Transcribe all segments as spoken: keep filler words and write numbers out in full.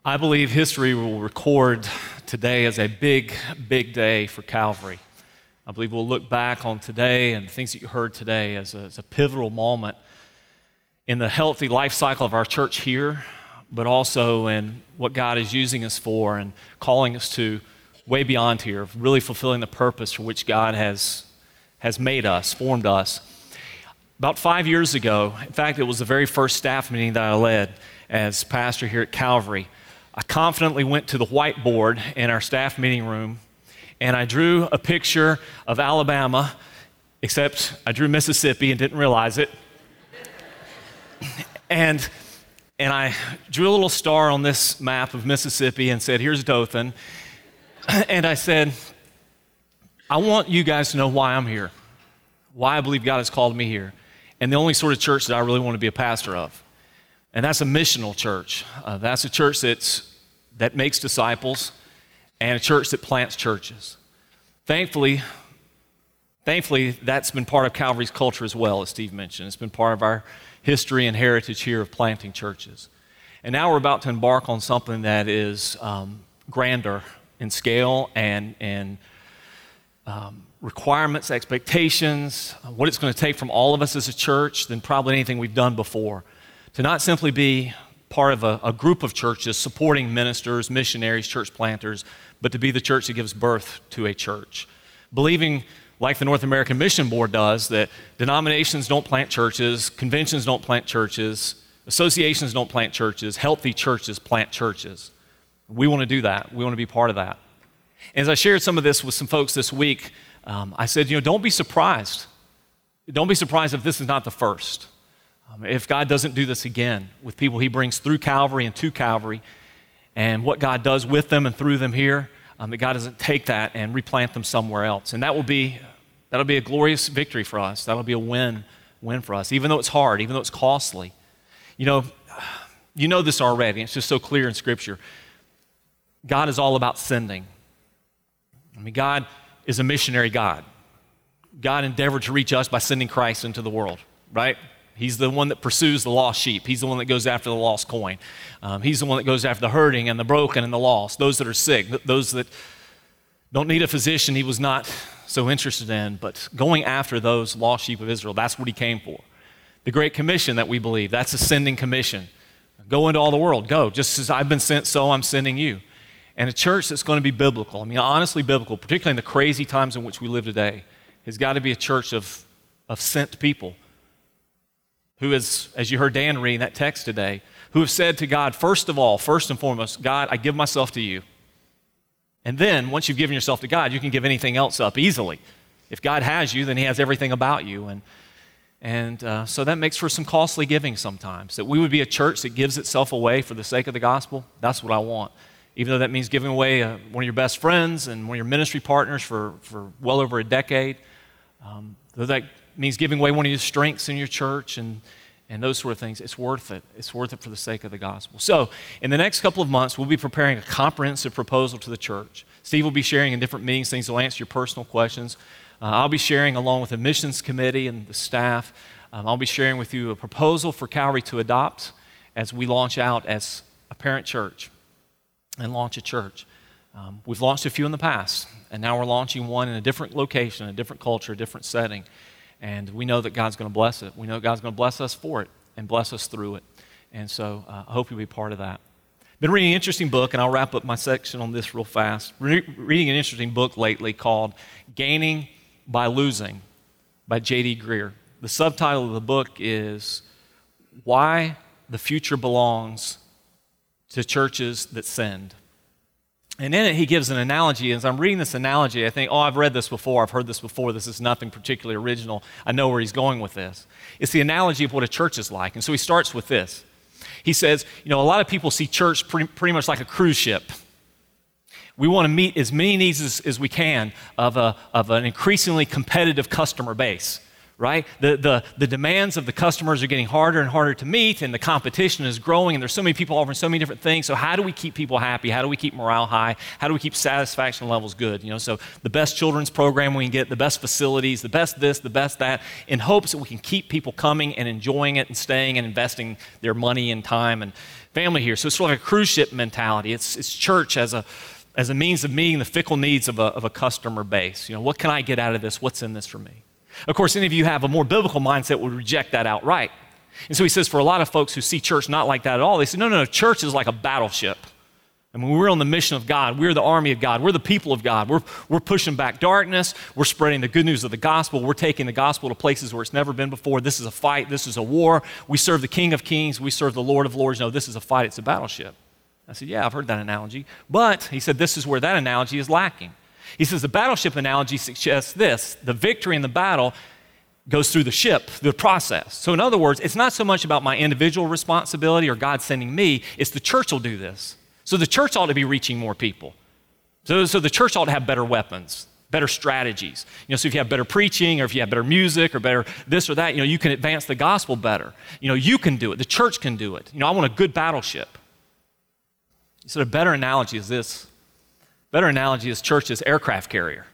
I believe history will record today as a big, big day for Calvary. I believe we'll look back on today and the things that you heard today as a, as a pivotal moment in the healthy life cycle of our church here, but also in what God is using us for and calling us to way beyond here, really fulfilling the purpose for which God has, has made us, formed us. About five years ago, in fact, it was the very first staff meeting that I led as pastor here at Calvary. I confidently went to the whiteboard in our staff meeting room and I drew a picture of Alabama, except I drew Mississippi and didn't realize it. And, and I drew a little star on this map of Mississippi and said, here's Dothan. And I said, I want you guys to know why I'm here, why I believe God has called me here, and the only sort of church that I really want to be a pastor of. And that's a missional church. Uh, that's a church that's, that makes disciples and a church that plants churches. Thankfully, thankfully, that's been part of Calvary's culture as well, as Steve mentioned. It's been part of our history and heritage here of planting churches. And now we're about to embark on something that is um, grander in scale and, and um, requirements, expectations, what it's going to take from all of us as a church than probably anything we've done before. To not simply be part of a, a group of churches supporting ministers, missionaries, church planters, but to be the church that gives birth to a church. Believing, like the North American Mission Board does, that denominations don't plant churches, conventions don't plant churches, associations don't plant churches, healthy churches plant churches. We want to do that. We want to be part of that. As I shared some of this with some folks this week, um, I said, you know, don't be surprised. Don't be surprised if this is not the first. Um, if God doesn't do this again with people he brings through Calvary and to Calvary, and what God does with them and through them here, um, that God doesn't take that and replant them somewhere else. And that will be, that'll be a glorious victory for us. That'll be a win, win for us, even though it's hard, even though it's costly. You know, you know this already. It's just so clear in Scripture. God is all about sending. I mean, God is a missionary God. God endeavored to reach us by sending Christ into the world, right? He's the one that pursues the lost sheep. He's the one that goes after the lost coin. Um, he's the one that goes after the hurting and the broken and the lost, those that are sick, those that don't need a physician he was not so interested in, but going after those lost sheep of Israel, that's what he came for. The Great Commission that we believe, that's a sending commission. Go into all the world, go. Just as I've been sent, so I'm sending you. And a church that's going to be biblical, I mean, honestly biblical, particularly in the crazy times in which we live today, has got to be a church of, of sent people who is, as you heard Dan reading that text today, who have said to God, first of all, first and foremost, God, I give myself to you. And then, once you've given yourself to God, you can give anything else up easily. If God has you, then he has everything about you. And, and uh, so that makes for some costly giving sometimes. That we would be a church that gives itself away for the sake of the gospel, that's what I want. Even though that means giving away uh, one of your best friends and one of your ministry partners for, for well over a decade. Um, though that means giving away one of your strengths in your church and, and those sort of things, it's worth it. It's worth it for the sake of the gospel. So in the next couple of months, we'll be preparing a comprehensive proposal to the church. Steve will be sharing in different meetings things that will answer your personal questions. Uh, I'll be sharing along with the missions committee and the staff. Um, I'll be sharing with you a proposal for Calvary to adopt as we launch out as a parent church and launch a church. Um, we've launched a few in the past, and now we're launching one in a different location, a different culture, a different setting. And we know that God's going to bless it. We know God's going to bless us for it and bless us through it. And so uh, I hope you'll be part of that. Been reading an interesting book, and I'll wrap up my section on this real fast. Re- reading an interesting book lately called Gaining by Losing by J D Greear. The subtitle of the book is Why the Future Belongs to Churches That Send. And in it, he gives an analogy. As I'm reading this analogy, I think, oh, I've read this before. I've heard this before. This is nothing particularly original. I know where he's going with this. It's the analogy of what a church is like. And so he starts with this. He says, you know, a lot of people see church pretty, pretty much like a cruise ship. We want to meet as many needs as, as we can of, a, of an increasingly competitive customer base, right? The, the, the demands of the customers are getting harder and harder to meet, and the competition is growing, and there's so many people offering so many different things. So how do we keep people happy? How do we keep morale high? How do we keep satisfaction levels good? You know, so the best children's program we can get, the best facilities, the best this, the best that, in hopes that we can keep people coming and enjoying it and staying and investing their money and time and family here. So it's sort of like a cruise ship mentality. It's, it's church as a as a means of meeting the fickle needs of a, of a customer base. You know, what can I get out of this? What's in this for me? Of course, any of you have a more biblical mindset would reject that outright. And so he says for a lot of folks who see church not like that at all, they say, no, no, no, church is like a battleship. I mean, we're on the mission of God. We're the army of God. We're the people of God. We're, we're pushing back darkness. We're spreading the good news of the gospel. We're taking the gospel to places where it's never been before. This is a fight. This is a war. We serve the King of Kings. We serve the Lord of Lords. No, this is a fight. It's a battleship. I said, yeah, I've heard that analogy. But he said, this is where that analogy is lacking. He says the battleship analogy suggests this: the victory in the battle goes through the ship, the process. So in other words, it's not so much about my individual responsibility or God sending me, it's the church will do this. So the church ought to be reaching more people. So, so the church ought to have better weapons, better strategies. You know, so if you have better preaching or if you have better music or better this or that, you know, you can advance the gospel better. You know, you can do it. The church can do it. You know, I want a good battleship. So a better analogy is this. Better analogy is church as aircraft carrier.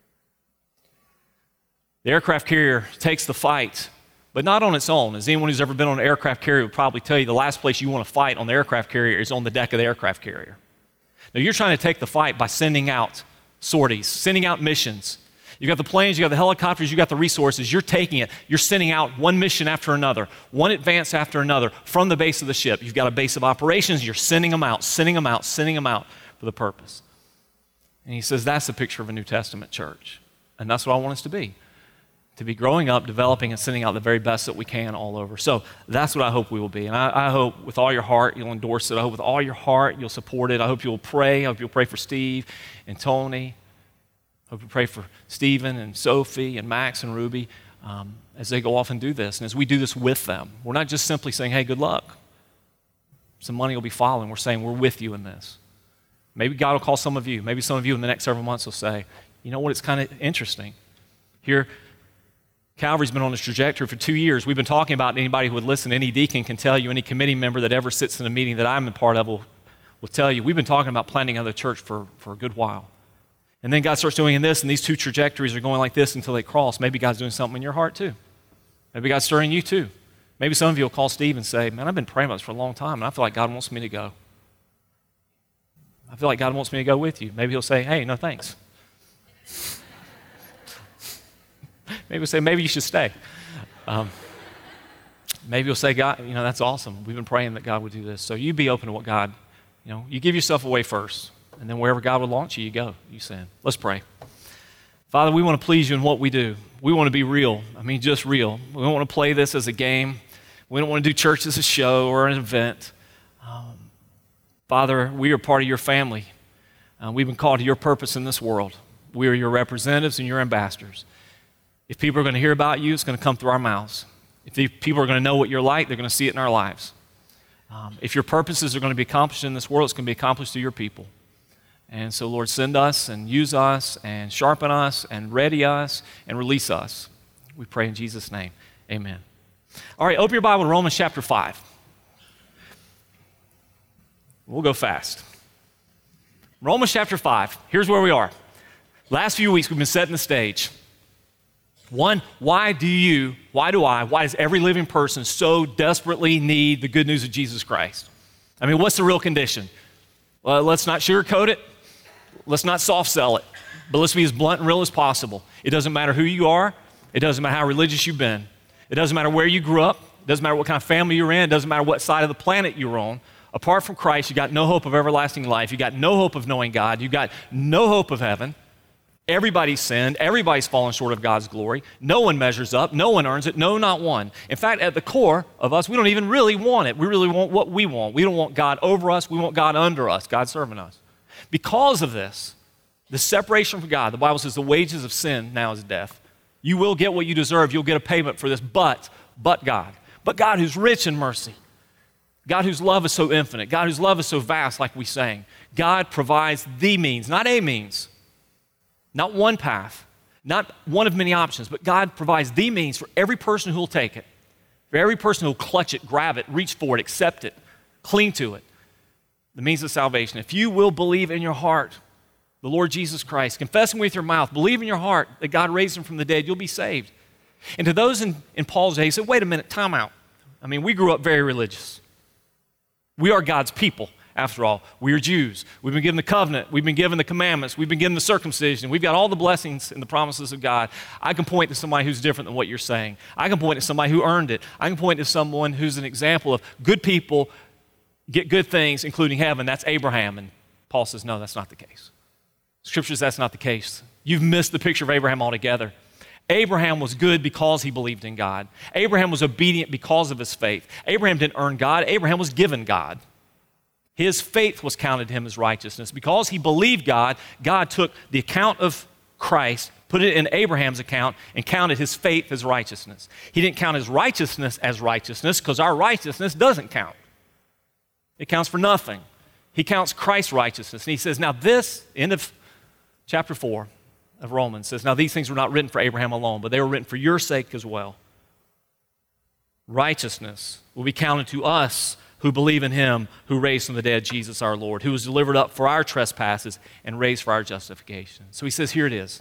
The aircraft carrier takes the fight, but not on its own. As anyone who's ever been on an aircraft carrier would probably tell you, the last place you want to fight on the aircraft carrier is on the deck of the aircraft carrier. Now, you're trying to take the fight by sending out sorties, sending out missions. You got the planes, you got the helicopters, you got the resources. You're taking it. You're sending out one mission after another, one advance after another from the base of the ship. You've got a base of operations. You're sending them out, sending them out, sending them out for the purpose. And he says that's the picture of a New Testament church. And that's what I want us to be. To be growing up, developing, and sending out the very best that we can all over. So that's what I hope we will be. And I, I hope with all your heart you'll endorse it. I hope with all your heart you'll support it. I hope you'll pray. I hope you'll pray for Steve and Tony. I hope you pray for Stephen and Sophie and Max and Ruby um, as they go off and do this. And as we do this with them, we're not just simply saying, hey, good luck. Some money will be following. We're saying we're with you in this. Maybe God will call some of you. Maybe some of you in the next several months will say, you know what, it's kind of interesting. Here, Calvary's been on this trajectory for two years. We've been talking about, anybody who would listen, any deacon can tell you, any committee member that ever sits in a meeting that I'm a part of will, will tell you, we've been talking about planting another church for, for a good while. And then God starts doing this, and these two trajectories are going like this until they cross. Maybe God's doing something in your heart too. Maybe God's stirring you too. Maybe some of you will call Steve and say, man, I've been praying about this for a long time, and I feel like God wants me to go. I feel like God wants me to go with you. Maybe he'll say, hey, no thanks. Maybe he'll say, maybe you should stay. Um, maybe he'll say, God, you know, that's awesome. We've been praying that God would do this. So you be open to what God, you know, you give yourself away first. And then wherever God would launch you, you go. You send. Let's pray. Father, we want to please you in what we do. We want to be real. I mean, just real. We don't want to play this as a game. We don't want to do church as a show or an event. Um, Father, we are part of your family. Uh, we've been called to your purpose in this world. We are your representatives and your ambassadors. If people are going to hear about you, it's going to come through our mouths. If people are going to know what you're like, they're going to see it in our lives. Um, if your purposes are going to be accomplished in this world, it's going to be accomplished through your people. And so, Lord, send us and use us and sharpen us and ready us and release us. We pray in Jesus' name. Amen. All right, open your Bible to Romans chapter five. We'll go fast. Romans chapter five. Here's where we are. Last few weeks, we've been setting the stage. One, why do you, why do I, why does every living person so desperately need the good news of Jesus Christ? I mean, what's the real condition? Well, let's not sugarcoat it. Let's not soft sell it. But let's be as blunt and real as possible. It doesn't matter who you are. It doesn't matter how religious you've been. It doesn't matter where you grew up. It doesn't matter what kind of family you're in. It doesn't matter what side of the planet you're on. Apart from Christ, you got no hope of everlasting life. You got no hope of knowing God. You got no hope of heaven. Everybody's sinned. Everybody's fallen short of God's glory. No one measures up. No one earns it. No, not one. In fact, at the core of us, we don't even really want it. We really want what we want. We don't want God over us. We want God under us, God serving us. Because of this, the separation from God, the Bible says the wages of sin now is death. You will get what you deserve. You'll get a payment for this, but, but God. But God who's rich in mercy. God whose love is so infinite. God whose love is so vast, like we sang. God provides the means, not a means. Not one path, Not one of many options, but God provides the means for every person who will take it, for every person who will clutch it, grab it, reach for it, accept it, cling to it. The means of salvation. If you will believe in your heart the Lord Jesus Christ, confessing with your mouth, believe in your heart that God raised him from the dead, you'll be saved. And to those in, in Paul's day, he said, wait a minute, time out. I mean, we grew up very religious. We are God's people, after all. We are Jews. We've been given the covenant. We've been given the commandments. We've been given the circumcision. We've got all the blessings and the promises of God. I can point to somebody who's different than what you're saying. I can point to somebody who earned it. I can point to someone who's an example of good people get good things, including heaven. That's Abraham. And Paul says, no, that's not the case. Scripture says that's not the case. You've missed the picture of Abraham altogether. Abraham was good because he believed in God. Abraham was obedient because of his faith. Abraham didn't earn God. Abraham was given God. His faith was counted to him as righteousness. Because he believed God, God took the account of Christ, put it in Abraham's account, and counted his faith as righteousness. He didn't count his righteousness as righteousness because our righteousness doesn't count. It counts for nothing. He counts Christ's righteousness. And he says, now this, end of chapter four of Romans, says, now these things were not written for Abraham alone, but they were written for your sake as well. Righteousness will be counted to us who believe in him who raised from the dead Jesus our Lord, who was delivered up for our trespasses and raised for our justification. So he says, here it is.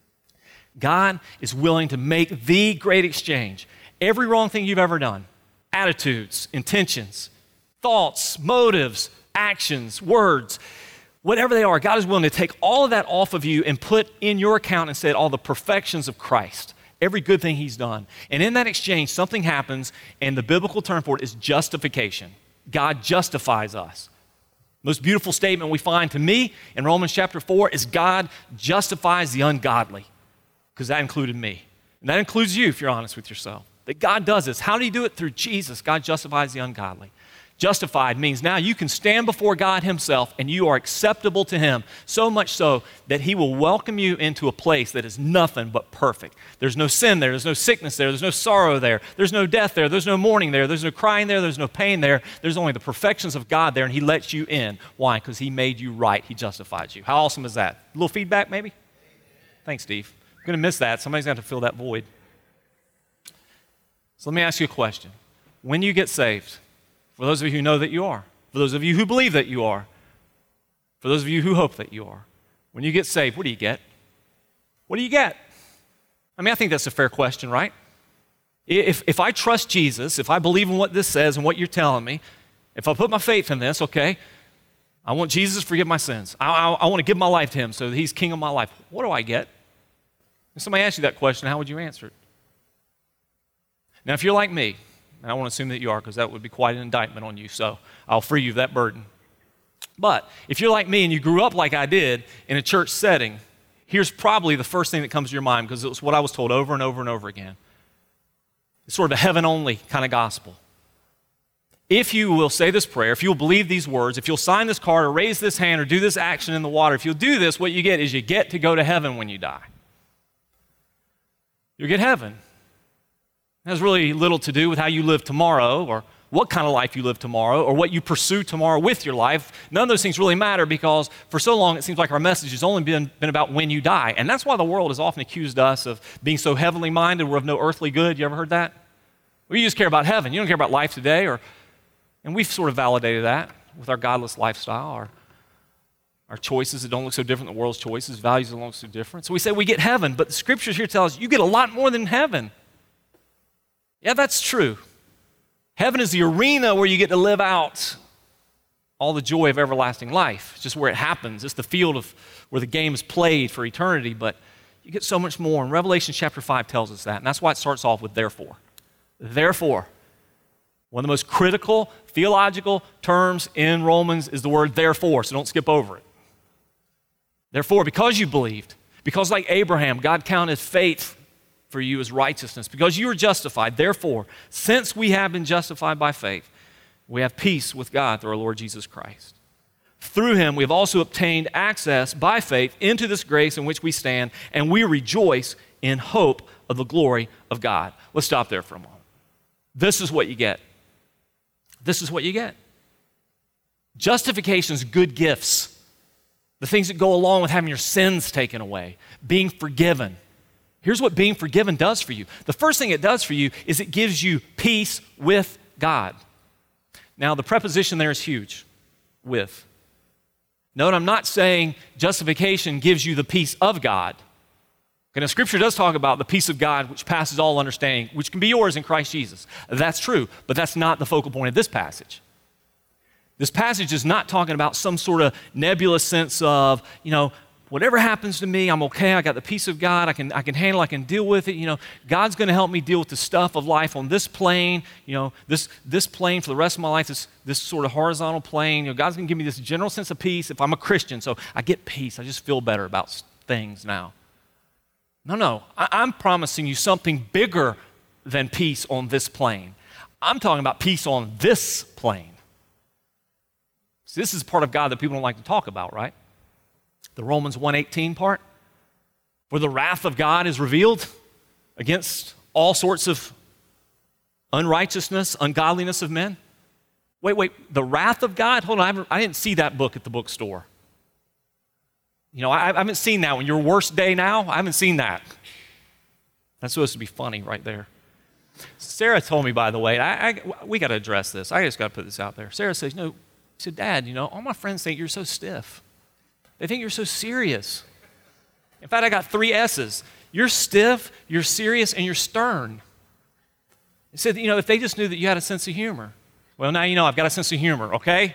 God is willing to make the great exchange. Every wrong thing you've ever done, attitudes, intentions, thoughts, motives, actions, words, whatever they are, God is willing to take all of that off of you and put in your account instead all the perfections of Christ, every good thing he's done. And in that exchange, something happens, and the biblical term for it is justification. God justifies us. Most beautiful statement we find to me in Romans chapter four is God justifies the ungodly, because that included me. And that includes you, if you're honest with yourself. That God does this. How did he do it? Through Jesus. God justifies the ungodly. Justified means now you can stand before God himself and you are acceptable to him, so much so that he will welcome you into a place that is nothing but perfect. There's no sin there, there's no sickness there, there's no sorrow there, there's no death there, there's no mourning there, there's no crying there, there's no pain there, there's only the perfections of God there, and he lets you in. Why? Because he made you right, he justified you. How awesome is that? A little feedback maybe? Thanks, Steve. I'm going to miss that. Somebody's going to have to fill that void. So let me ask you a question. When you get saved, for those of you who know that you are, for those of you who believe that you are, for those of you who hope that you are, when you get saved, what do you get? What do you get? I mean, I think that's a fair question, right? If, if I trust Jesus, if I believe in what this says and what you're telling me, if I put my faith in this, okay, I want Jesus to forgive my sins. I, I, I want to give my life to him so that he's king of my life. What do I get? If somebody asks you that question, how would you answer it? Now, if you're like me, and I won't assume that you are because that would be quite an indictment on you, so I'll free you of that burden. But if you're like me and you grew up like I did in a church setting, here's probably the first thing that comes to your mind because it was what I was told over and over and over again. It's sort of a heaven-only kind of gospel. If you will say this prayer, if you'll believe these words, if you'll sign this card or raise this hand or do this action in the water, if you'll do this, what you get is you get to go to heaven when you die. You'll get heaven. It has really little to do with how you live tomorrow or what kind of life you live tomorrow or what you pursue tomorrow with your life. None of those things really matter because for so long it seems like our message has only been, been about when you die. And that's why the world has often accused us of being so heavenly minded, we're of no earthly good. You ever heard that? Well, you just care about heaven. You don't care about life today. Or, and we've sort of validated that with our godless lifestyle, our, our choices that don't look so different than the world's choices, values that don't look so different. So we say we get heaven, but the scriptures here tell us you get a lot more than heaven. Yeah, that's true. Heaven is the arena where you get to live out all the joy of everlasting life. It's just where it happens. It's the field of where the game is played for eternity, but you get so much more. And Revelation chapter five tells us that, and that's why it starts off with therefore. Therefore, one of the most critical theological terms in Romans is the word therefore, so don't skip over it. Therefore, because you believed, because like Abraham, God counted faith for you as righteousness, because you are justified. Therefore, since we have been justified by faith, we have peace with God through our Lord Jesus Christ. Through him, we have also obtained access by faith into this grace in which we stand, and we rejoice in hope of the glory of God. Let's stop there for a moment. This is what you get. This is what you get. Justification is good gifts, the things that go along with having your sins taken away, being forgiven, Here's what being forgiven does for you. The first thing it does for you is it gives you peace with God. Now, the preposition there is huge, with. Note, I'm not saying justification gives you the peace of God. Okay, now, Scripture does talk about the peace of God, which passes all understanding, which can be yours in Christ Jesus. That's true, but that's not the focal point of this passage. This passage is not talking about some sort of nebulous sense of, you know, whatever happens to me, I'm okay. I got the peace of God. I can, I can handle, I can deal with it. You know, God's going to help me deal with the stuff of life on this plane, you know, this, this plane for the rest of my life, this, this sort of horizontal plane. You know, God's going to give me this general sense of peace if I'm a Christian. So I get peace. I just feel better about things now. No, no. I, I'm promising you something bigger than peace on this plane. I'm talking about peace on this plane. So this is part of God that people don't like to talk about, right? The Romans one eighteen part, where the wrath of God is revealed against all sorts of unrighteousness, ungodliness of men. Wait, wait, the wrath of God? Hold on, I, haven't, I didn't see that book at the bookstore. You know, I, I haven't seen that one. Your worst day now? I haven't seen that. That's supposed to be funny right there. Sarah told me, by the way, I, I, we got to address this. I just got to put this out there. Sarah says, you know, she said, Dad, you know, all my friends think you're so stiff. They think you're so serious. In fact, I got three S's. You're stiff, you're serious, and you're stern. He said, you know, if they just knew that you had a sense of humor. Well, now you know I've got a sense of humor, okay?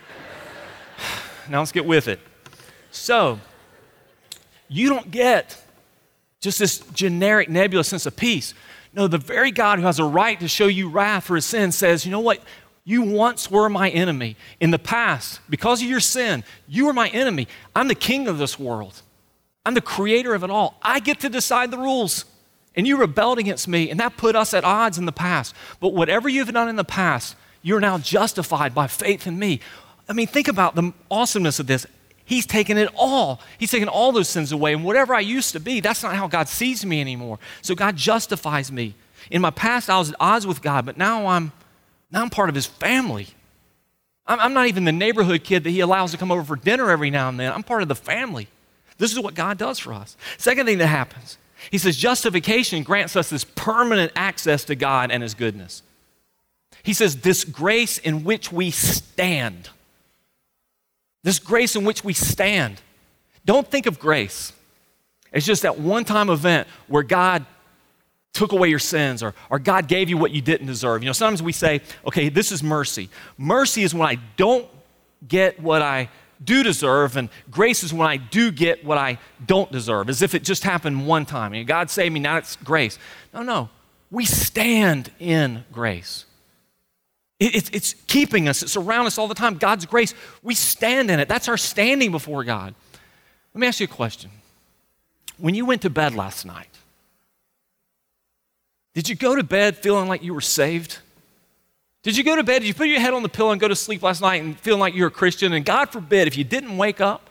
Now let's get with it. So, you don't get just this generic, nebulous sense of peace. No, the very God who has a right to show you wrath for his sin says, you know what? You once were my enemy. In the past, because of your sin, you were my enemy. I'm the king of this world. I'm the creator of it all. I get to decide the rules. And you rebelled against me, and that put us at odds in the past. But whatever you've done in the past, you're now justified by faith in me. I mean, think about the awesomeness of this. He's taken it all. He's taken all those sins away. And whatever I used to be, that's not how God sees me anymore. So God justifies me. In my past, I was at odds with God, but now I'm Now I'm part of his family. I'm, I'm not even the neighborhood kid that he allows to come over for dinner every now and then. I'm part of the family. This is what God does for us. Second thing that happens, he says justification grants us this permanent access to God and his goodness. He says this grace in which we stand. This grace in which we stand. Don't think of grace as just that one-time event where God took away your sins, or, or God gave you what you didn't deserve. You know, sometimes we say, okay, this is mercy. Mercy is when I don't get what I do deserve, and grace is when I do get what I don't deserve, as if it just happened one time. You know, God saved me, now it's grace. No, no. We stand in grace. It, it's, it's keeping us. It's around us all the time. God's grace, we stand in it. That's our standing before God. Let me ask you a question. When you went to bed last night, did you go to bed feeling like you were saved? Did you go to bed, did you put your head on the pillow and go to sleep last night and feeling like you're a Christian? And God forbid, if you didn't wake up,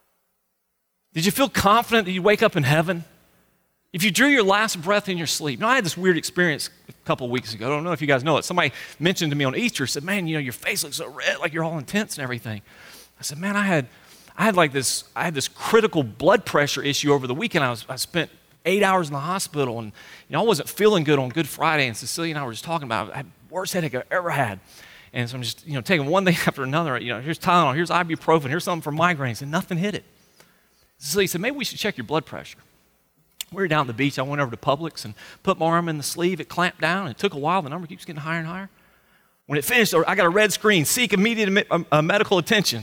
did you feel confident that you'd wake up in heaven? If you drew your last breath in your sleep. Now, I had this weird experience a couple of weeks ago. I don't know if you guys know it. Somebody mentioned to me on Easter, said, man, you know, your face looks so red, like you're all intense and everything. I said, man, I had I had like this, I had this critical blood pressure issue over the weekend. I was I spent eight hours in the hospital, and you know, I wasn't feeling good on Good Friday, and Cecilia and I were just talking about it. I had the worst headache I've ever had. And so I'm just, you know, taking one thing after another. You know, here's Tylenol, here's ibuprofen, here's something for migraines, and nothing hit it. Cecilia said, maybe we should check your blood pressure. We were down at the beach. I went over to Publix and put my arm in the sleeve. It clamped down, and it took a while. The number keeps getting higher and higher. When it finished, I got a red screen, seek immediate uh, medical attention.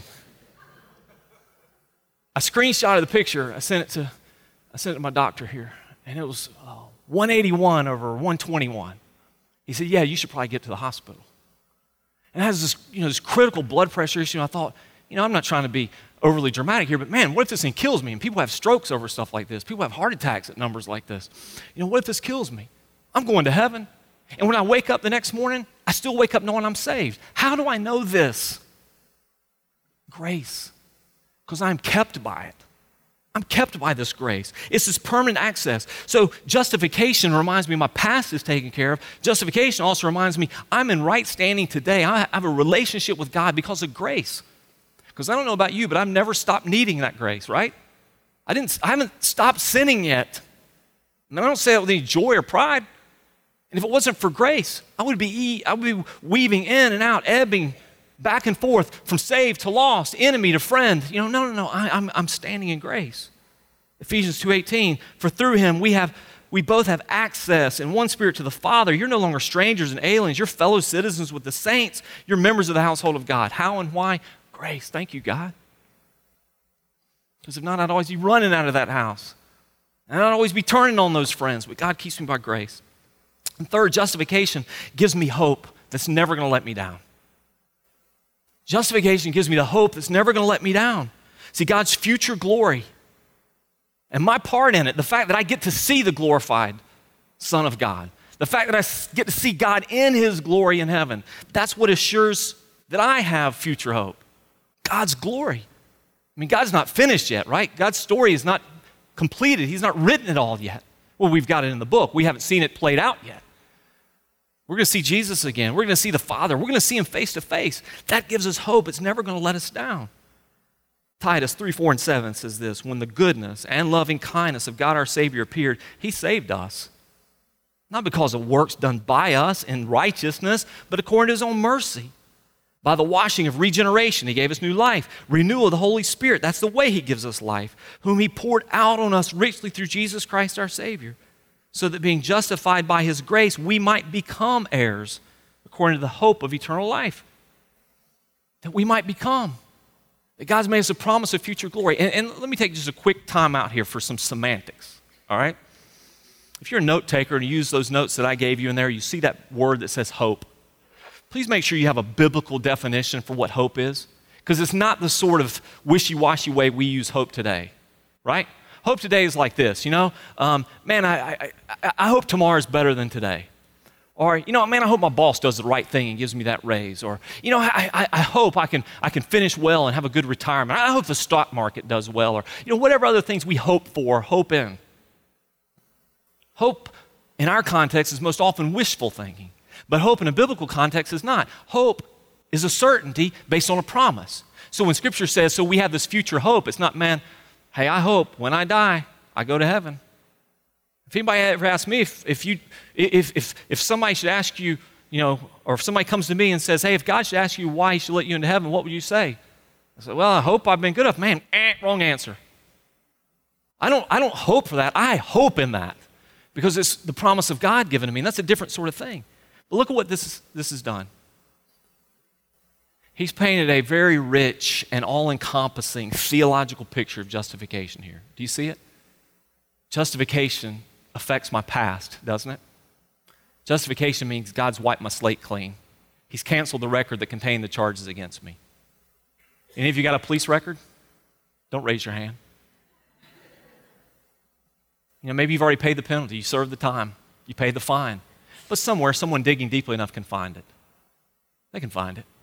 I screenshotted the picture. I sent it to, I sent it to my doctor here, and it was uh, one eighty-one over one twenty-one. He said, yeah, you should probably get to the hospital. And it has this, you know, this critical blood pressure issue. And I thought, you know, I'm not trying to be overly dramatic here, but man, what if this thing kills me? And people have strokes over stuff like this. People have heart attacks at numbers like this. You know, what if this kills me? I'm going to heaven. And when I wake up the next morning, I still wake up knowing I'm saved. How do I know this? Grace. Because I'm kept by it. I'm kept by this grace. It's this permanent access. So justification reminds me my past is taken care of. Justification also reminds me I'm in right standing today. I have a relationship with God because of grace. Because I don't know about you, but I've never stopped needing that grace, right? I didn't. I haven't stopped sinning yet. And I don't say that with any joy or pride. And if it wasn't for grace, I would be, I would be weaving in and out, ebbing back and forth from saved to lost, enemy to friend. You know, no, no, no, I, I'm, I'm standing in grace. Ephesians two eighteen, for through him we have, we both have access in one spirit to the Father. You're no longer strangers and aliens. You're fellow citizens with the saints. You're members of the household of God. How and why? Grace. Thank you, God. Because if not, I'd always be running out of that house. And I'd always be turning on those friends. But God keeps me by grace. And third, justification gives me hope that's never going to let me down. Justification gives me the hope that's never going to let me down. See, God's future glory and my part in it, the fact that I get to see the glorified Son of God, the fact that I get to see God in his glory in heaven, that's what assures that I have future hope. God's glory. I mean, God's not finished yet, right? God's story is not completed. He's not written it all yet. Well, we've got it in the book. We haven't seen it played out yet. We're going to see Jesus again. We're going to see the Father. We're going to see him face to face. That gives us hope. It's never going to let us down. Titus three, four, and seven says this, when the goodness and loving kindness of God our Savior appeared, he saved us. Not because of works done by us in righteousness, but according to his own mercy. By the washing of regeneration, he gave us new life. Renewal of the Holy Spirit, that's the way he gives us life, whom he poured out on us richly through Jesus Christ our Savior, so that being justified by his grace, we might become heirs according to the hope of eternal life. That we might become. That God's made us a promise of future glory. And, and let me take just a quick time out here for some semantics, all right? If you're a note taker and you use those notes that I gave you in there, you see that word that says hope. Please make sure you have a biblical definition for what hope is, because it's not the sort of wishy-washy way we use hope today, right? Hope today is like this, you know, um, man, I, I, I hope tomorrow's better than today. Or, you know, man, I hope my boss does the right thing and gives me that raise. Or, you know, I, I, I hope I can, I can finish well and have a good retirement. I hope the stock market does well. Or, you know, whatever other things we hope for, hope in. Hope in our context is most often wishful thinking. But hope in a biblical context is not. Hope is a certainty based on a promise. So when Scripture says, so we have this future hope, it's not, man, hey, I hope when I die, I go to heaven. If anybody ever asks me if, if you if if if somebody should ask you, you know, or if somebody comes to me and says, hey, if God should ask you why he should let you into heaven, what would you say? I said, well, I hope I've been good enough. Man, eh, wrong answer. I don't I don't hope for that. I hope in that because it's the promise of God given to me, and that's a different sort of thing. But look at what this this has done. He's painted a very rich and all-encompassing theological picture of justification here. Do you see it? Justification affects my past, doesn't it? Justification means God's wiped my slate clean. He's canceled the record that contained the charges against me. Any of you got a police record? Don't raise your hand. You know, maybe you've already paid the penalty. You served the time. You paid the fine. But somewhere, someone digging deeply enough can find it. They can find it.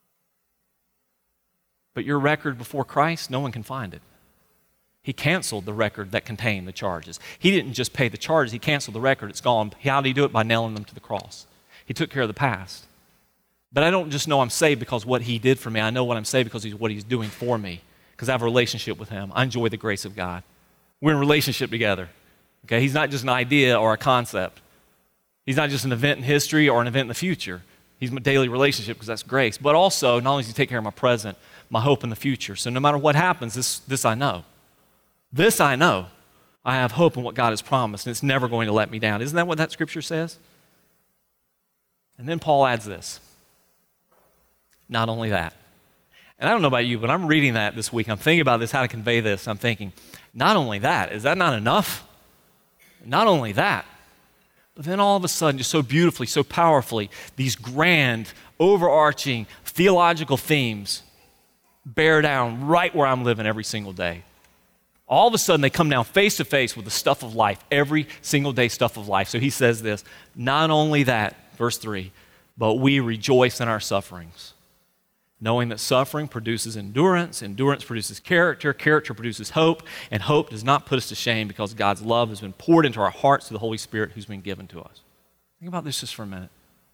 But your record before Christ, no one can find it. He canceled the record that contained the charges. He didn't just pay the charges, he canceled the record. It's gone. How did he do it? By nailing them to the cross. He took care of the past. But I don't just know I'm saved because what he did for me. I know what I'm saved because he's what he's doing for me. Because I have a relationship with him. I enjoy the grace of God. We're in relationship together. Okay, he's not just an idea or a concept. He's not just an event in history or an event in the future. He's my daily relationship because that's grace. But also, not only does he take care of my present, my hope in the future. So no matter what happens, this, this I know. This I know. I have hope in what God has promised, and it's never going to let me down. Isn't that what that scripture says? And then Paul adds this. Not only that. And I don't know about you, but I'm reading that this week. I'm thinking about this, how to convey this. I'm thinking, not only that, is that not enough? Not only that, but then all of a sudden, just so beautifully, so powerfully, these grand, overarching theological themes bear down right where I'm living every single day. All of a sudden, they come down face to face with the stuff of life, every single day stuff of life. So he says this, not only that, verse three, but we rejoice in our sufferings, knowing that suffering produces endurance, endurance produces character, character produces hope, and hope does not put us to shame because God's love has been poured into our hearts through the Holy Spirit who's been given to us. Think about this just for a minute.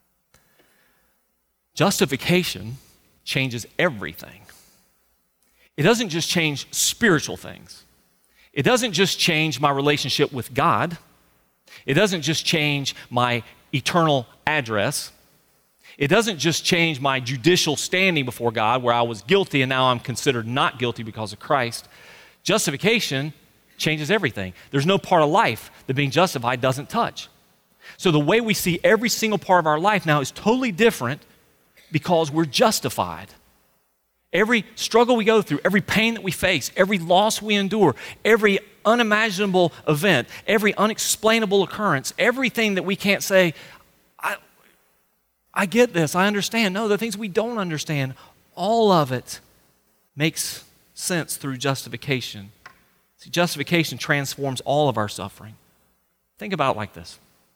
Justification changes everything. It doesn't just change spiritual things. It doesn't just change my relationship with God. It doesn't just change my eternal address. It doesn't just change my judicial standing before God, where I was guilty and now I'm considered not guilty because of Christ. Justification changes everything. There's no part of life that being justified doesn't touch. So the way we see every single part of our life now is totally different because we're justified. Every struggle we go through, every pain that we face, every loss we endure, every unimaginable event, every unexplainable occurrence, everything that we can't say, I, I get this, I understand. No, the things we don't understand, all of it makes sense through justification. See, justification transforms all of our suffering. Think about it like this.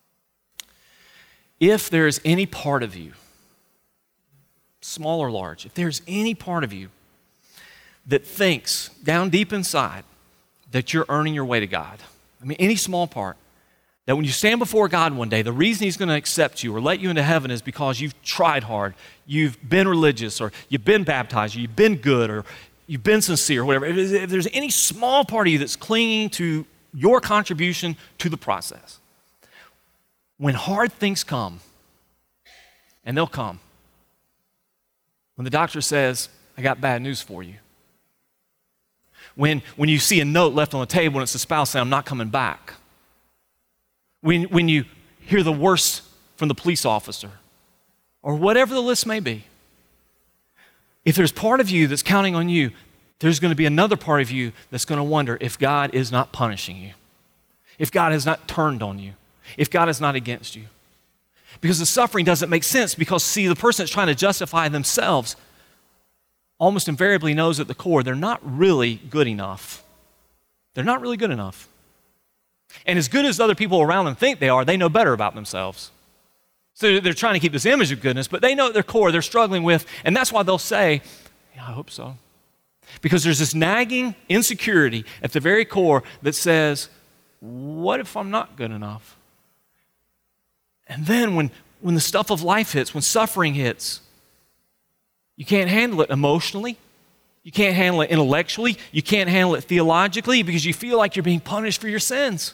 If there is any part of you, small or large, if there's any part of you that thinks down deep inside that you're earning your way to God, I mean, any small part, that when you stand before God one day, the reason He's going to accept you or let you into heaven is because you've tried hard, you've been religious, or you've been baptized, or you've been good, or you've been sincere, or whatever. If there's any small part of you that's clinging to your contribution to the process, when hard things come, and they'll come, when the doctor says, I got bad news for you. When, when you see a note left on the table and it's the spouse saying, I'm not coming back. When, when you hear the worst from the police officer, or whatever the list may be. If there's part of you that's counting on you, there's going to be another part of you that's going to wonder if God is not punishing you, if God has not turned on you, if God is not against you. Because the suffering doesn't make sense because, see, the person that's trying to justify themselves almost invariably knows at the core they're not really good enough. They're not really good enough. And as good as other people around them think they are, they know better about themselves. So they're trying to keep this image of goodness, but they know at their core they're struggling with, and that's why they'll say, yeah, I hope so. Because there's this nagging insecurity at the very core that says, what if I'm not good enough? And then when, when the stuff of life hits, when suffering hits, you can't handle it emotionally. You can't handle it intellectually. You can't handle it theologically because you feel like you're being punished for your sins.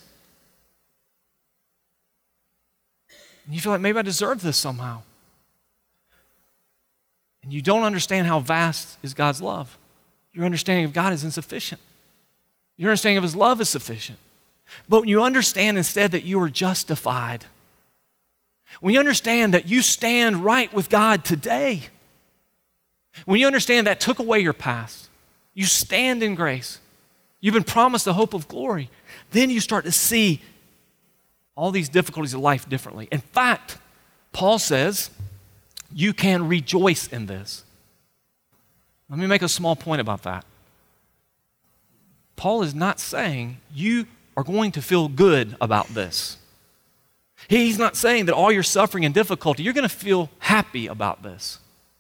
And you feel like maybe I deserve this somehow. And you don't understand how vast is God's love. Your understanding of God is insufficient. Your understanding of His love is sufficient. But when you understand instead that you are justified, when you understand that you stand right with God today, when you understand that took away your past, you stand in grace, you've been promised the hope of glory, then you start to see all these difficulties of life differently. In fact, Paul says, you can rejoice in this. Let me make a small point about that. Paul is not saying you are going to feel good about this. He's not saying that all your suffering and difficulty, you're going to feel happy about this.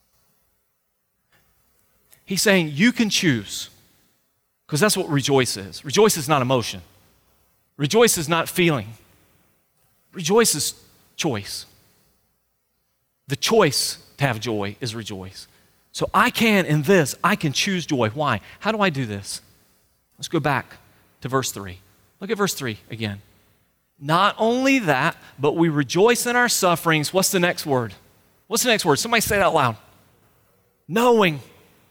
He's saying you can choose, because that's what rejoice is. Rejoice is not emotion. Rejoice is not feeling. Rejoice is choice. The choice to have joy is rejoice. So I can, in this, I can choose joy. Why? How do I do this? Let's go back to verse three. Look at verse three again. Not only that, but we rejoice in our sufferings. What's the next word? What's the next word? Somebody say it out loud. Knowing.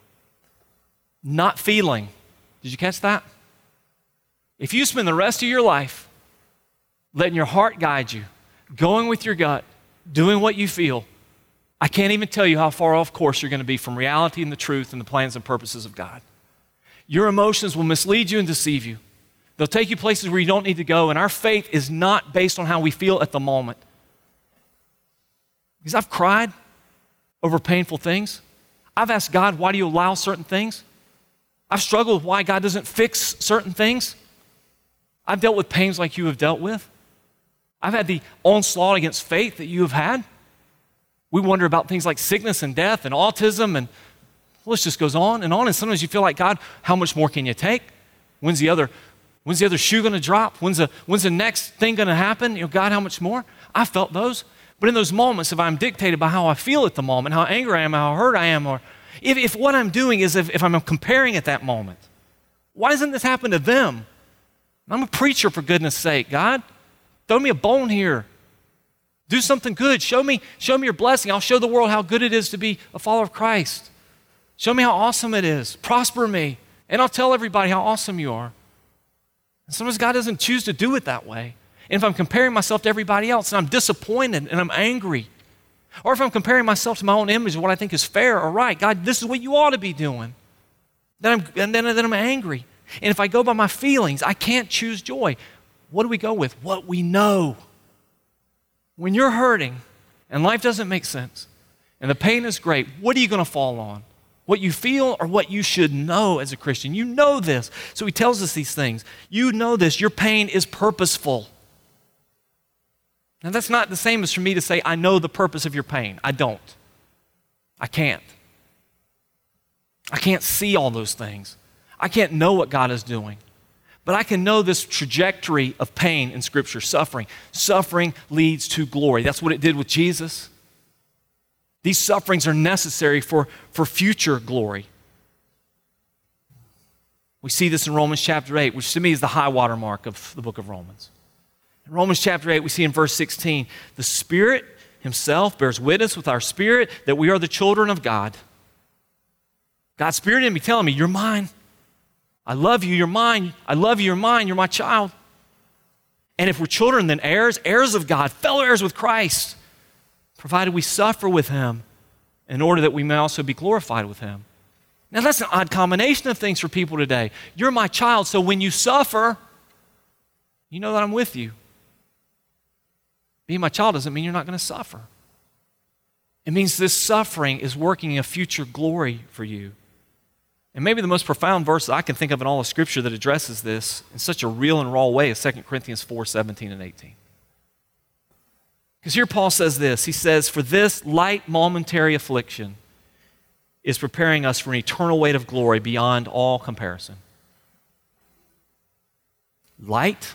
Not feeling. Did you catch that? If you spend the rest of your life letting your heart guide you, going with your gut, doing what you feel, I can't even tell you how far off course you're going to be from reality and the truth and the plans and purposes of God. Your emotions will mislead you and deceive you. They'll take you places where you don't need to go, and our faith is not based on how we feel at the moment. Because I've cried over painful things. I've asked God, why do you allow certain things? I've struggled with why God doesn't fix certain things. I've dealt with pains like you have dealt with. I've had the onslaught against faith that you have had. We wonder about things like sickness and death and autism, and the list just goes on and on. And sometimes you feel like, God, how much more can you take? When's the other, when's the other shoe going to drop? When's the, when's the next thing going to happen? You know, God, how much more? I felt those. But in those moments, if I'm dictated by how I feel at the moment, how angry I am, how hurt I am, or if, if what I'm doing is if, if I'm comparing at that moment, why doesn't this happen to them? I'm a preacher, for goodness sake, God. Throw me a bone here. Do something good. Show me, show me your blessing. I'll show the world how good it is to be a follower of Christ. Show me how awesome it is. Prosper me. And I'll tell everybody how awesome you are. And sometimes God doesn't choose to do it that way. And if I'm comparing myself to everybody else and I'm disappointed and I'm angry, or if I'm comparing myself to my own image of what I think is fair or right, God, this is what you ought to be doing, then I'm, and then, then I'm angry. And if I go by my feelings, I can't choose joy. What do we go with? What we know. When you're hurting and life doesn't make sense and the pain is great, what are you going to fall on? What you feel or what you should know as a Christian? You know this. So he tells us these things. You know this. Your pain is purposeful. Now that's not the same as for me to say, I know the purpose of your pain. I don't. I can't. I can't see all those things. I can't know what God is doing. But I can know this trajectory of pain in Scripture, suffering. Suffering leads to glory. That's what it did with Jesus. These sufferings are necessary for, for future glory. We see this in Romans chapter eight, which to me is the high water mark of the book of Romans. In Romans chapter eight, we see in verse sixteen, the Spirit himself bears witness with our spirit that we are the children of God. God's Spirit in me telling me, you're mine. I love you, you're mine. I love you, you're mine, you're my child. And if we're children, then heirs, heirs of God, fellow heirs with Christ, provided we suffer with him in order that we may also be glorified with him. Now that's an odd combination of things for people today. You're my child, so when you suffer, you know that I'm with you. Being my child doesn't mean you're not going to suffer. It means this suffering is working a future glory for you. And maybe the most profound verse that I can think of in all of Scripture that addresses this in such a real and raw way is Second Corinthians four, seventeen and eighteen. Because here Paul says this, he says, for this light momentary affliction is preparing us for an eternal weight of glory beyond all comparison. Light?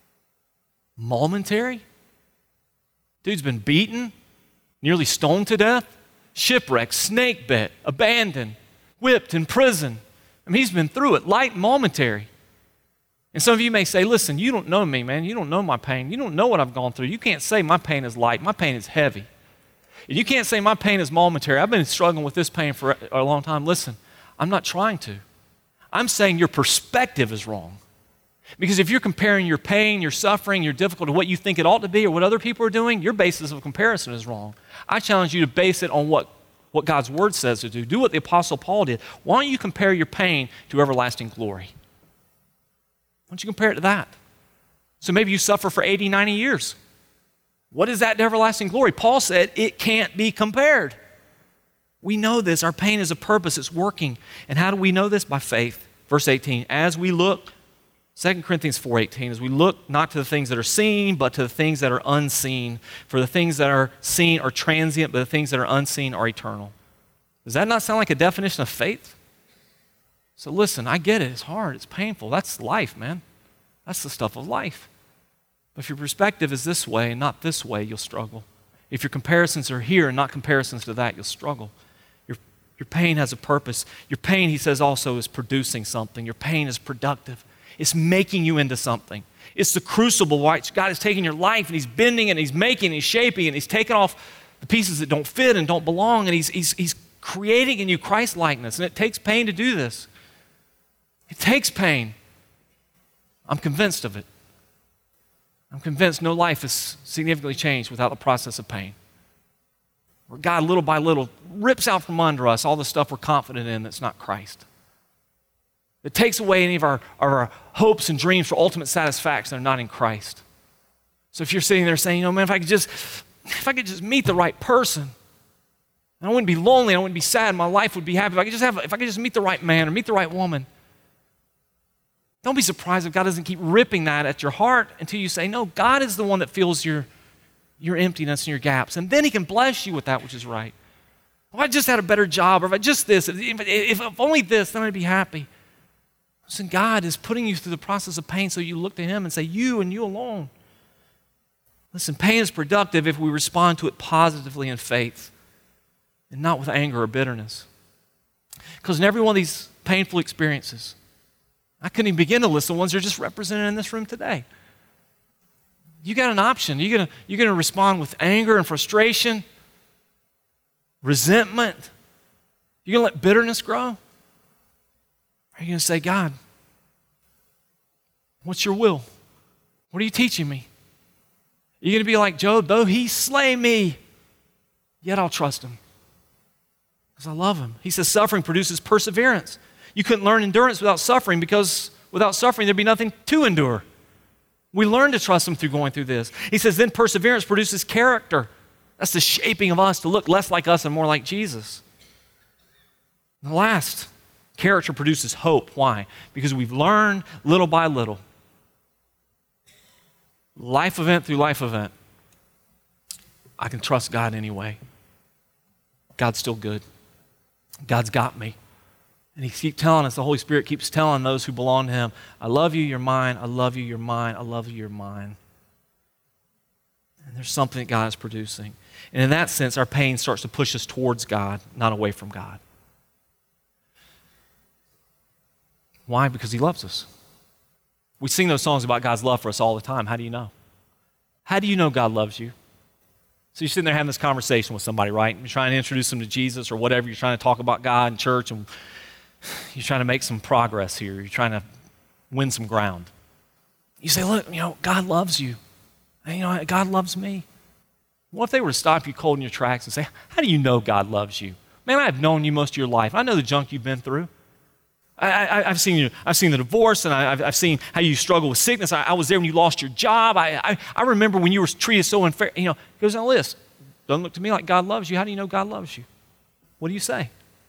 Momentary? Dude's been beaten, nearly stoned to death, shipwrecked, snake bit, abandoned, whipped, in prison. I mean, he's been through it, light and momentary. And some of you may say, listen, you don't know me, man. You don't know my pain. You don't know what I've gone through. You can't say my pain is light. My pain is heavy. And you can't say my pain is momentary. I've been struggling with this pain for a long time. Listen, I'm not trying to. I'm saying your perspective is wrong. Because if you're comparing your pain, your suffering, your difficulty to what you think it ought to be or what other people are doing, your basis of comparison is wrong. I challenge you to base it on what, what God's Word says to do. Do what the Apostle Paul did. Why don't you compare your pain to everlasting glory? Why don't you compare it to that? So maybe you suffer for eighty, ninety years. What is that to everlasting glory? Paul said it can't be compared. We know this. Our pain is a purpose. It's working. And how do we know this? By faith. Verse eighteen, as we look, Second Corinthians four eighteen, as we look not to the things that are seen, but to the things that are unseen. For the things that are seen are transient, but the things that are unseen are eternal. Does that not sound like a definition of faith? So listen, I get it. It's hard. It's painful. That's life, man. That's the stuff of life. But if your perspective is this way and not this way, you'll struggle. If your comparisons are here and not comparisons to that, you'll struggle. Your, your pain has a purpose. Your pain, he says, also is producing something. Your pain is productive. It's making you into something. It's the crucible, right? God is taking your life and he's bending it and he's making and he's shaping and he's taking off the pieces that don't fit and don't belong and he's, he's, he's creating in you Christ-likeness. And it takes pain to do this. It takes pain. I'm convinced of it. I'm convinced no life is significantly changed without the process of pain. Where God, little by little, rips out from under us all the stuff we're confident in that's not Christ. It takes away any of our, our hopes and dreams for ultimate satisfaction that are not in Christ. So if you're sitting there saying, you know, man, if I could just, if I could just meet the right person, I wouldn't be lonely, I wouldn't be sad, my life would be happy. If I could just have, if I could just meet the right man or meet the right woman. Don't be surprised if God doesn't keep ripping that at your heart until you say, no, God is the one that fills your, your emptiness and your gaps. And then he can bless you with that which is right. If I just had a better job, or if I just this, if, if, if only this, then I'd be happy. Listen, God is putting you through the process of pain so you look to him and say, you and you alone. Listen, pain is productive if we respond to it positively in faith and not with anger or bitterness. Because in every one of these painful experiences, I couldn't even begin to list the ones that are just represented in this room today. You got an option. You're gonna, you're gonna respond with anger and frustration, resentment. You're gonna let bitterness grow? Or are you gonna say, God, what's your will? What are you teaching me? You're gonna be like Job, though he slay me, yet I'll trust him. Because I love him. He says suffering produces perseverance. You couldn't learn endurance without suffering, because without suffering there'd be nothing to endure. We learn to trust him through going through this. He says then perseverance produces character. That's the shaping of us to look less like us and more like Jesus. And the last, character produces hope. Why? Because we've learned little by little. Life event through life event. I can trust God anyway. God's still good. God's got me. And he keeps telling us, the Holy Spirit keeps telling those who belong to him, I love you, you're mine, I love you, you're mine, I love you, you're mine. And there's something that God is producing. And in that sense, our pain starts to push us towards God, not away from God. Why? Because he loves us. We sing those songs about God's love for us all the time. How do you know? How do you know God loves you? So you're sitting there having this conversation with somebody, right? You're trying to introduce them to Jesus or whatever. You're trying to talk about God and church, and you're trying to make some progress here. You're trying to win some ground. You say, look, you know, God loves you. And, you know, God loves me. What if they were to stop you cold in your tracks and say, how do you know God loves you? Man, I've known you most of your life. I know the junk you've been through. I, I, I've seen you. I've seen the divorce, and I, I've, I've seen how you struggle with sickness. I, I was there when you lost your job. I, I, I remember when you were treated so unfair. You know, it goes down the list. Doesn't look to me like God loves you. How do you know God loves you? What do you say?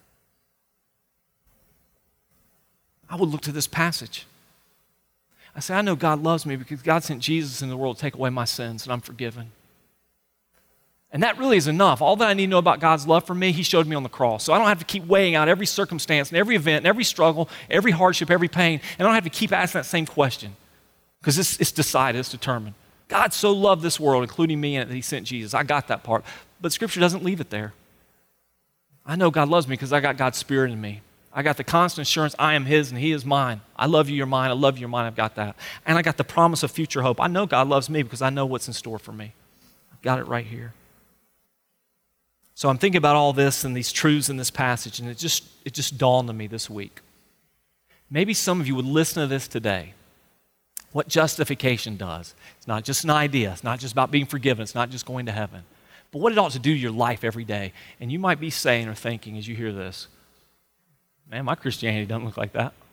I would look to this passage. I say, I know God loves me because God sent Jesus in the world to take away my sins, and I'm forgiven. And that really is enough. All that I need to know about God's love for me, he showed me on the cross. So I don't have to keep weighing out every circumstance and every event and every struggle, every hardship, every pain, and I don't have to keep asking that same question, because it's, it's decided, it's determined. God so loved this world, including me in it, that he sent Jesus. I got that part. But Scripture doesn't leave it there. I know God loves me because I got God's Spirit in me. I got the constant assurance I am his and he is mine. I love you, you're mine. I love you, you're mine. I've got that. And I got the promise of future hope. I know God loves me because I know what's in store for me. I've got it right here. So I'm thinking about all this and these truths in this passage, and it just, it just dawned on me this week. Maybe some of you would listen to this today. What justification does. It's not just an idea. It's not just about being forgiven. It's not just going to heaven. But what it ought to do to your life every day. And you might be saying or thinking as you hear this, man, my Christianity doesn't look like that.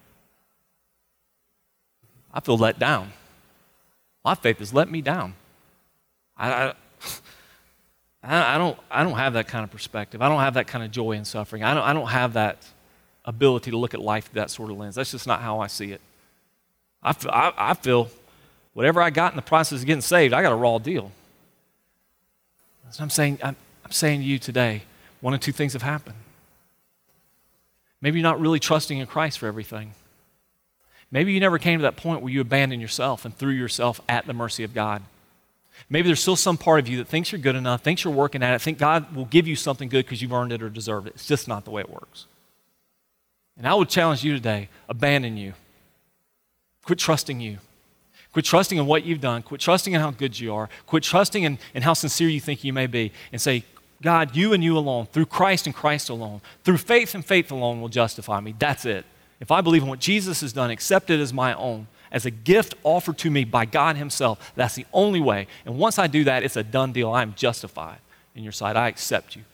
I feel let down. My faith has let me down. I, I, I, don't, I don't have that kind of perspective. I don't have that kind of joy in suffering. I don't, I don't have that ability to look at life through that sort of lens. That's just not how I see it. I feel, I, I feel whatever I got in the process of getting saved, I got a raw deal. So I'm saying, I'm, I'm saying to you today, one of two things have happened. Maybe you're not really trusting in Christ for everything. Maybe you never came to that point where you abandoned yourself and threw yourself at the mercy of God. Maybe there's still some part of you that thinks you're good enough, thinks you're working at it, think God will give you something good because you've earned it or deserved it. It's just not the way it works. And I would challenge you today, abandon you. Quit trusting you. Quit trusting in what you've done. Quit trusting in how good you are. Quit trusting in, in how sincere you think you may be. And say, God, you and you alone, through Christ and Christ alone, through faith and faith alone will justify me. That's it. If I believe in what Jesus has done, accept it as my own, as a gift offered to me by God himself, that's the only way. And once I do that, it's a done deal. I'm justified in your sight. I accept you.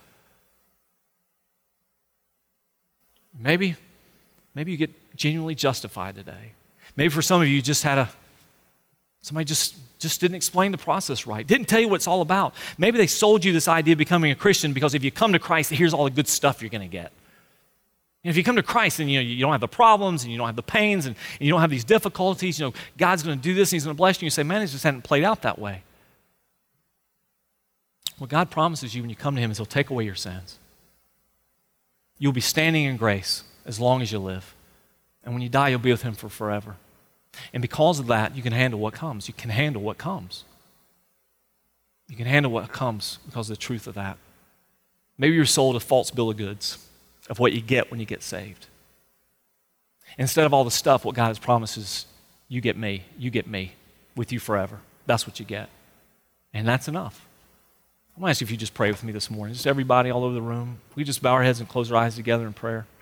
Maybe, maybe you get genuinely justified today. Maybe for some of you, you just had a, somebody just, just didn't explain the process right, didn't tell you what it's all about. Maybe they sold you this idea of becoming a Christian because if you come to Christ, here's all the good stuff you're going to get. And if you come to Christ, then you know, you don't have the problems and you don't have the pains and, and you don't have these difficulties. You know, God's going to do this and he's going to bless you. You say, man, it just hasn't played out that way. What God promises you when you come to him is he'll take away your sins. You'll be standing in grace as long as you live. And when you die, you'll be with him for forever. And because of that, you can handle what comes. You can handle what comes. You can handle what comes because of the truth of that. Maybe you're sold a false bill of goods of what you get when you get saved. Instead of all the stuff, what God has promised is, you get me, you get me with you forever. That's what you get. And that's enough. I'm going to ask you if you just pray with me this morning. Just everybody all over the room. We just bow our heads and close our eyes together in prayer.